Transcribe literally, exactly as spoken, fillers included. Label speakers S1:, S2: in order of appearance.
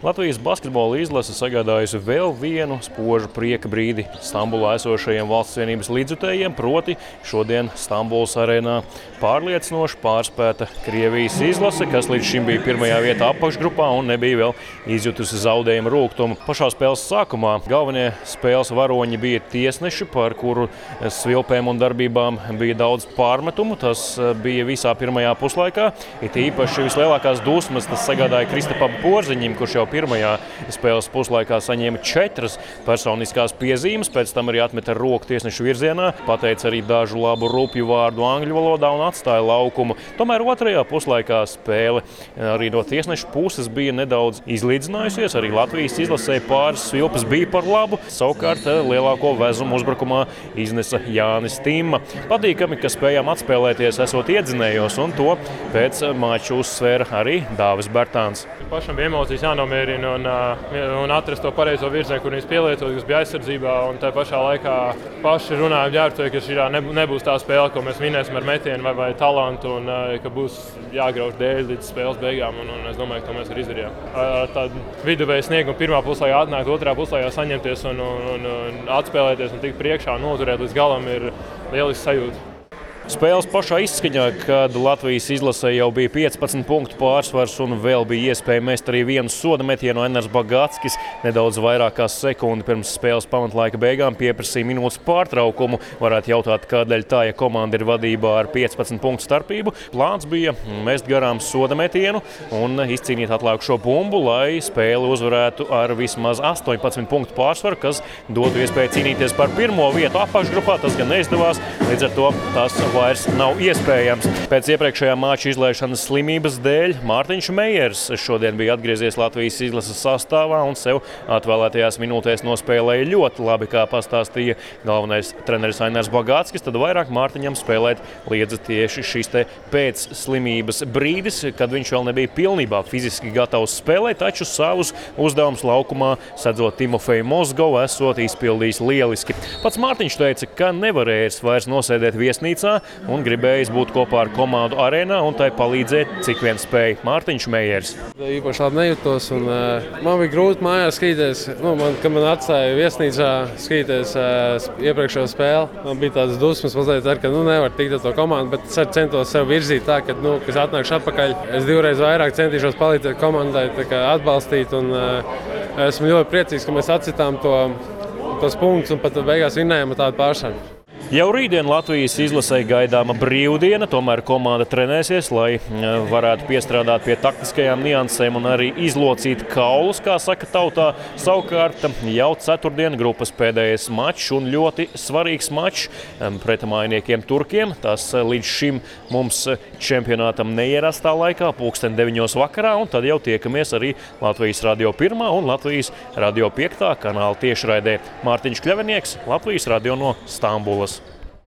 S1: Latvijas basketbola izlase sagādājusi vēl vienu spožu prieka brīdi Stambulā esošajiem valsts vienības līdzjutējiem, proti šodien Stambulas arēnā pārliecinoši pārspēta Krievijas izlase, kas līdz šim bija pirmajā vietā apakšgrupā un nebija vēl izjutusi zaudējumu rūgtumu. Pašā spēles sākumā galvenie spēles varoņi bija tiesneši, par kuru svilpēm un darbībām bija daudz pārmetumu. Tas bija visā pirmajā puslaikā. It īpaši vislielākās dusmas tas sagādāja Kristapam Porziņam, kurš jau pirmajā spēles puslaikā saņēma četras personiskās piezīmes, pēc tam arī atmeta roku tiesnešu virzienā, pateica arī dažu labu rupju vārdu angļu valodā un atstāja laukumu. Tomēr otrajā puslaikā spēle arī no tiesnešu puses bija nedaudz izlīdzinājusies. Arī Latvijas izlasē pāris svilpas bija par labu. Savukārt lielāko vezumu uzbrukumā iznesa Jānis Timma. Patīkami, ka spējām atspēlēties esot iedzinējos, un to pēc mača uzsvēra arī Dāvis Bertāns.
S2: Pašam bija emocijas jānomierina un, un atrast to pareizo virzienu, kur viņas pielietot, kas bija aizsardzībā. Un tā pašā laikā paši runājam ģērbtoji, ka šī nebūs tā spēle, ko mēs vinēsim ar metienu vai, vai talantu, un ka būs jāgrauž dēļ līdz spēles beigām. Un, un es domāju, ka to mēs arī izdarījām. Ar tādu viduvēju sniegumu pirmā puslaikā atnākt, otrā puslaikā saņemties un, un, un atspēlēties un tikt priekšā un noturēt līdz galam ir lielisks sajūta.
S1: Spēles pašā izskaņā, kad Latvijas izlasē jau bija piecpadsmit punktu pārsvars un vēl bija iespēja mest arī vienu soda metienu. Enars Bagatskis nedaudz vairāk kā sekundi pirms spēles pamatlaika beigām pieprasīja minūtes pārtraukumu. Varētu jautāt, kādēļ tā, ja komanda ir vadībā ar piecpadsmit punktu starpību. Plāns bija mest garām soda metienu un izcīnīt atlikušo bumbu, lai spēli uzvarētu ar vismaz astoņpadsmit punktu pārsvaru, kas dotu iespēju cīnīties par pirmo vietu apakšgrupā. Tas gan neizdevās, līdz ar to tas vairs nav iespējams. Pēc iepriekšējā mača izlaišanas slimības dēļ Mārtiņš Mejers šodien bija atgriezies Latvijas izlases sastāvā un sev atvēlētajās minūtēs nospēlēja ļoti labi, kā pastāstīja galvenais treneris Enars Bagatskis. Tad vairāk Mārtiņam spēlēt liedza tieši šis te pēc slimības brīdis, kad viņš vēl nebija pilnībā fiziski gatavs spēlēt, taču savus uzdevumus laukumā sedzot Timofeju Mozgovu esot izpildījis lieliski. Pats Mārtiņš teica, ka nevarējis vairs nosēdēt viesnīcā un gribējis būt kopā ar komandu arēnā un tai palīdzēt, cik vien spēja. Mārtiņš Mejers.
S3: Īpaši labi nejūtos un uh, man bija grūti mājās skatīties. Nu, man, kad man atstāja viesnīcā skatīties uh, iepriekšējo spēli, man bija tādas dusmas mazliet ar, ka nu, nevar tikt ar to komandu, bet es centos sev virzīt tā, ka, nu, kas atnākšu atpakaļ, es divreiz vairāk centīšos palīdzēt komandai, tā kā atbalstīt un uh, esmu ļoti priecīgs, ka mēs atcitām to, tos punktus un pat beigās vinnējām ar tādu pārsvaru.
S1: Jau rītdien Latvijas izlasē gaidāma brīvdiena, tomēr komanda trenēsies, lai varētu piestrādāt pie taktiskajām niansēm un arī izlocīt kaulus, kā saka tautā. Savukārt jau ceturtdien grupas pēdējais mačs un ļoti svarīgs mačs pret mājiniekiem turkiem. Tas līdz šim mums čempionātam neierastā laikā, pulksten deviņos vakarā, un tad jau tiekamies arī Latvijas Radio pirmā un Latvijas Radio piektā kanāla tiešraidē. Mārtiņš Kļavinieks, Latvijas Radio no Stambulas.